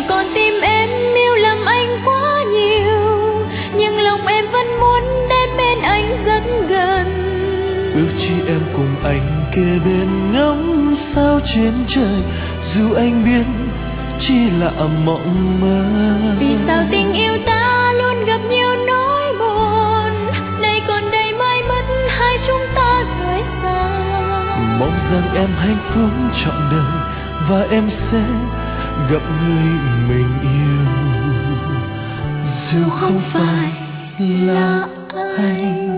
con tim em yêu lầm anh quá nhiều, nhưng lòng em vẫn muốn đến bên anh rất gần. Ước chi em cùng anh kề bên ngắm sao trên trời, dù anh biết chỉ là mộng mơ. Vì sao tình yêu ta luôn gặp nhiều nỗi buồn, nay còn đây mai mất hai chúng ta rời xa. Mong rằng em hạnh phúc trọn đời và em sẽ gặp người mình yêu, dù không phải là anh.